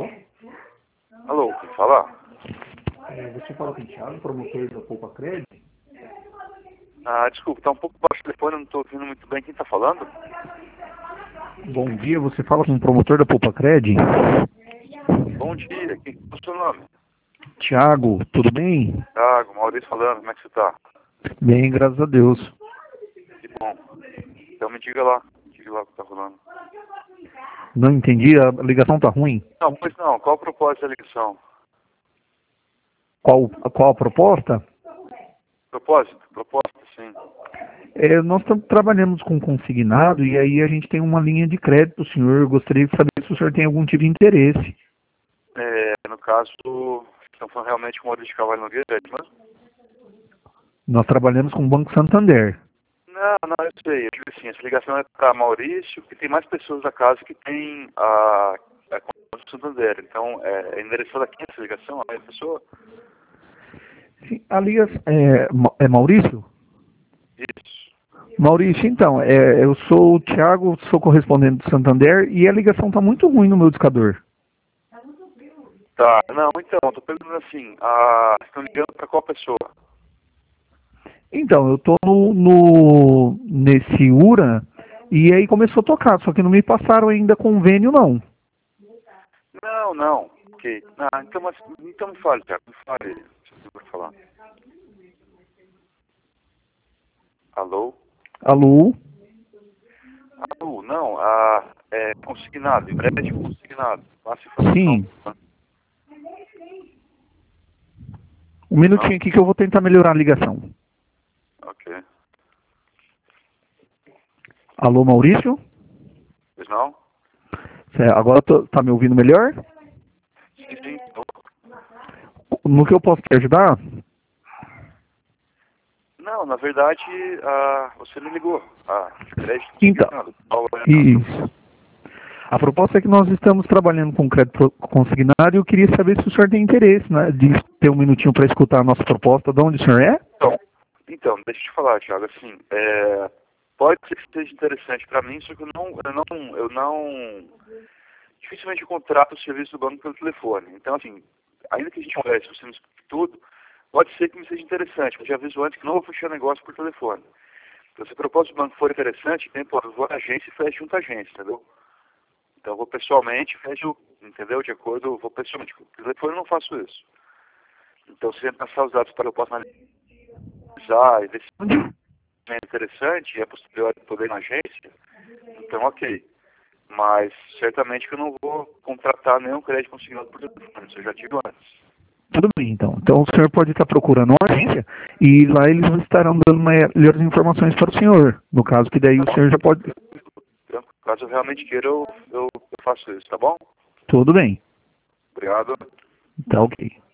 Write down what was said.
Alô? Alô, quem fala? Você fala com o Thiago, promotor da Poupa Cred? Desculpa, tá um pouco baixo o telefone, eu não tô ouvindo muito bem. Quem tá falando? Bom dia, você fala com o promotor da Poupa Cred? Bom dia, quem é o seu nome? Thiago, tudo bem? Thiago, Maurício falando, como é que você tá? Bem, graças a Deus. Que bom. Então me diga lá o que tá rolando. Não entendi, a ligação tá ruim? Não, pois não, qual o propósito da ligação? Qual a proposta? Propósito, sim. Nós trabalhamos com consignado e aí a gente tem uma linha de crédito, senhor. Eu gostaria de saber se o senhor tem algum tipo de interesse. No caso, estão falando realmente com o Maurício de Carvalho Nogueira, é isso mesmo? Nós trabalhamos com o Banco Santander. Não, eu sei. Eu digo assim, essa ligação é para Maurício, que tem mais pessoas da casa que tem a conta do Santander. Então, é endereçada aqui essa ligação, a mesma pessoa? Sim, a ligação, é Maurício? Isso. Maurício, então, eu sou o Thiago, sou correspondente do Santander e a ligação está muito ruim no meu discador. Tá, não, então, eu tô perguntando assim, estão ligando para qual pessoa? Então, eu tô nesse URA e aí começou a tocar, só que não me passaram ainda convênio, não. Não, ok. Então me fale, Thiago, me fale, se você vai falar. Alô? Alô? Alô, não, consignado, empréstimo consignado, passa informação. Sim. Um minutinho aqui que eu vou tentar melhorar a ligação. Ok. Alô, Maurício? Pois não? Agora tá me ouvindo melhor? Sim. No que eu posso te ajudar? Não, na verdade, você me ligou. De crédito Então, consignado. isso. A proposta é que nós estamos trabalhando com crédito consignado e eu queria saber se o senhor tem interesse, né, de ter um minutinho para escutar a nossa proposta. De onde o senhor é? Então, deixa eu te falar, Thiago, assim, pode ser que seja interessante para mim, só que eu não dificilmente eu contrato o serviço do banco pelo telefone. Então, assim, ainda que a gente converse, você me explique tudo, pode ser que me seja interessante, mas já aviso antes que não vou fechar negócio por telefone. Então, se a proposta do banco for interessante, eu vou na agência e fecho junto à agência, entendeu? Então, eu vou pessoalmente, fecho, entendeu? De acordo, vou pessoalmente. Por telefone eu não faço isso. Então, se você passar os dados para eu posso analisar e ver se é interessante e é posterior poder ir na agência, então ok. Mas certamente que eu não vou contratar nenhum crédito consignado por telefone, isso eu já tive antes. Tudo bem, então. Então o senhor pode estar procurando uma agência e lá eles estarão dando melhores informações para o senhor. No caso que daí o senhor já pode... Caso eu realmente queira, eu faço isso, tá bom? Tudo bem. Obrigado. Tá ok.